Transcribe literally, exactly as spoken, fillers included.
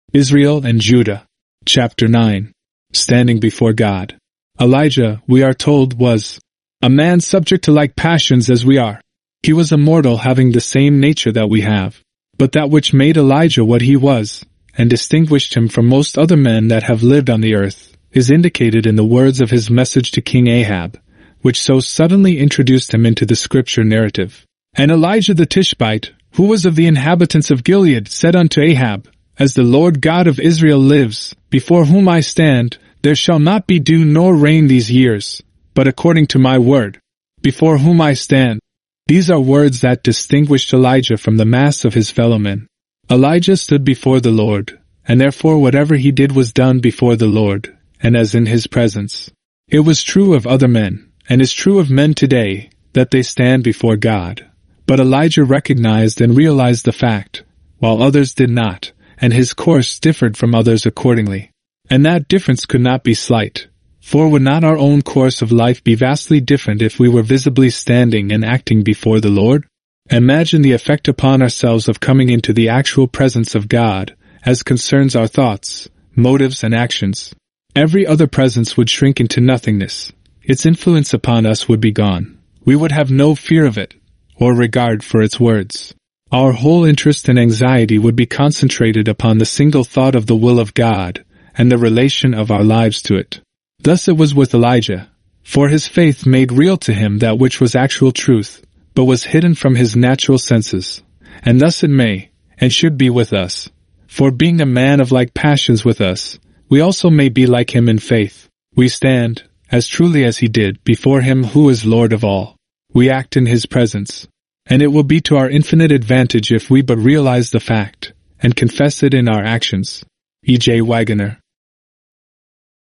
Israel and Judah. Chapter nine. Standing before God. Elijah, we are told, was a man subject to like passions as we are. He was a mortal having the same nature that we have. But that which made Elijah what he was, and distinguished him from most other men that have lived on the earth, is indicated in the words of his message to King Ahab, which so suddenly introduced him into the scripture narrative. And Elijah the Tishbite, who was of the inhabitants of Gilead, said unto Ahab, As the Lord God of Israel lives, before whom I stand, there shall not be dew nor rain these years, but according to my word, before whom I stand. These are words that distinguished Elijah from the mass of his fellow men. Elijah stood before the Lord, and therefore whatever he did was done before the Lord, and as in his presence. It was true of other men, and is true of men today, that they stand before God. But Elijah recognized and realized the fact, while others did not, and his course differed from others accordingly. And that difference could not be slight, for would not our own course of life be vastly different if we were visibly standing and acting before the Lord? Imagine the effect upon ourselves of coming into the actual presence of God, as concerns our thoughts, motives, and actions. Every other presence would shrink into nothingness. Its influence upon us would be gone. We would have no fear of it, or regard for its words. Our whole interest and anxiety would be concentrated upon the single thought of the will of God, and the relation of our lives to it. Thus it was with Elijah, for his faith made real to him that which was actual truth, but was hidden from his natural senses. And thus it may, and should be with us. For being a man of like passions with us, we also may be like him in faith. We stand, as truly as he did, before him who is Lord of all. We act in his presence. And it will be to our infinite advantage if we but realize the fact, and confess it in our actions. E J Wagoner.